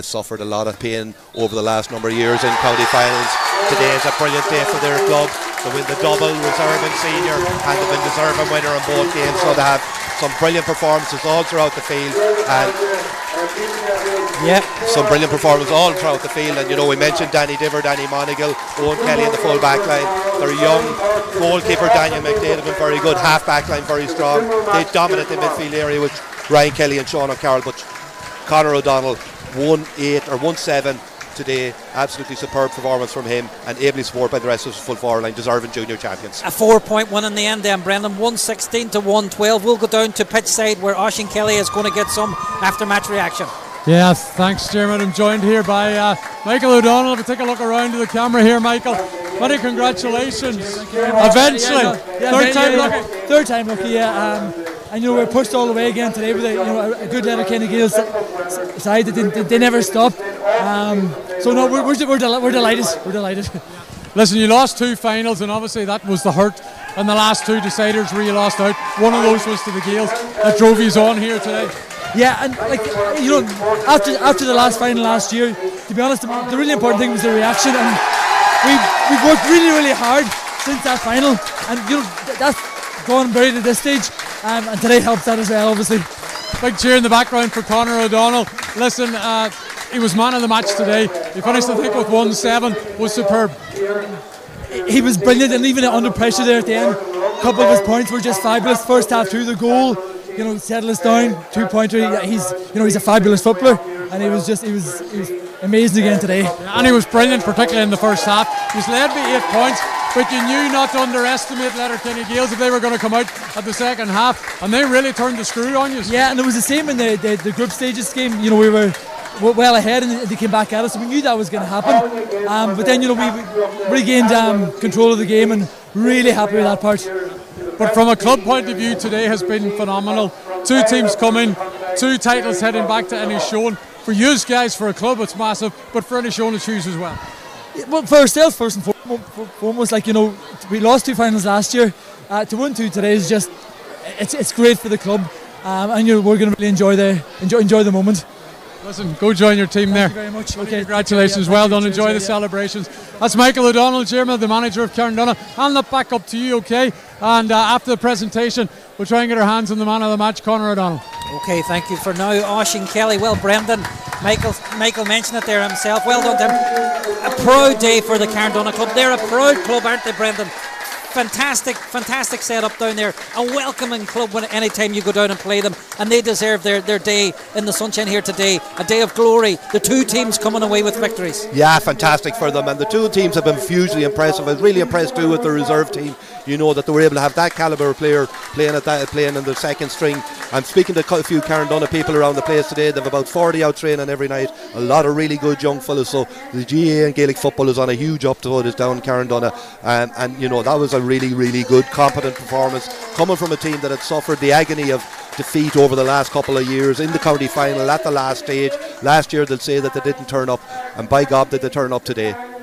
Suffered a lot of pain over the last number of years in county finals. Today is a brilliant day for their club. They win the double, reserve and senior, and they've been deserving winner in both games. So they have some brilliant performances all throughout the field, and some brilliant performances all throughout the field. And you know, we mentioned Danny Diver, Danny Monagle, Owen Kelly in the full back line. Their young goalkeeper Daniel McDade have been very good. Half back line very strong. They dominate the midfield area with Ryan Kelly and Sean O'Carroll. But Conor O'Donnell 1-8 or 1-7 today. Absolutely superb performance from him, and ably supported by the rest of his full forward line, deserving junior champions. A 4-point win in the end then, Brendan. 116 to 112. We'll go down to pitch side where Oisín Kelly is going to get some after match reaction. Yeah, thanks, Dermot. I'm joined here by Michael O'Donnell. If we take a look around to the camera here, Michael, many congratulations. Eventually, third time lucky, yeah. And you know, we're pushed all the way again today with a good Letterkenny Gaels side. They never stop. So no, we're delighted. We're delighted. Listen, you lost two finals, and obviously that was the hurt. And the last two deciders where you lost out. One of those was to the Gaels that drove you on here today. Yeah, and after the last final last year, to be honest, the really important thing was the reaction, and we've worked really, really hard since that final, and that's gone buried at this stage, and today helps that as well, obviously. Big cheer in the background for Conor O'Donnell. Listen, he was man of the match today. He finished, I think, with 1-7. Was superb. He was brilliant, and even under pressure there at the end, a couple of his points were just fabulous. First half to the goal, settle us down, 2-pointer. He's a fabulous footballer, and he was amazing again today. Yeah, and he was brilliant, particularly in the first half. He was led by 8 points, but you knew not to underestimate Letterkenny Gaels if they were going to come out at the second half, and they really turned the screw on you. Yeah, and it was the same in the group stages game. We were well ahead, and they came back at us, so we knew that was going to happen. But then we regained control of the game, and really happy with that part. But from a club point of view, today has been phenomenal. Two teams coming, 2 titles heading back to Inishowen. For you guys, for a club, it's massive, but for Inishowen it's huge as well. Well, for ourselves, first and foremost, we lost 2 finals last year. To win 2 today is just, it's great for the club, and we're going to really enjoy the moment. Listen, go join your team there. Thank you very much. Okay, congratulations, well done. Enjoy the celebrations. That's Michael O'Donnell, Chairman, the manager of Carndonagh. I'll look back up to you, okay? And after the presentation, we'll try and get our hands on the man of the match, Conor O'Donnell. Okay, thank you for now, Oisín Kelly. Well, Brendan, Michael mentioned it there himself. Well done to him. A proud day for the Carndonagh club. They're a proud club, aren't they, Brendan? Fantastic setup down there. A welcoming club when anytime you go down and play them, and they deserve their day in the sunshine here today. A day of glory. The 2 teams coming away with victories. Yeah, fantastic for them, and the 2 teams have been hugely impressive. I was really impressed too with the reserve team. That they were able to have that calibre of player playing in the second string. I'm speaking to a few Carndonagh people around the place today. They've about 40 out training every night. A lot of really good young fellas. So the GAA and Gaelic football is on a huge upturn down Carndonagh, and that was a really, really good, competent performance coming from a team that had suffered the agony of defeat over the last couple of years in the county final at the last stage. Last year they'll say that they didn't turn up, and by God did they turn up today.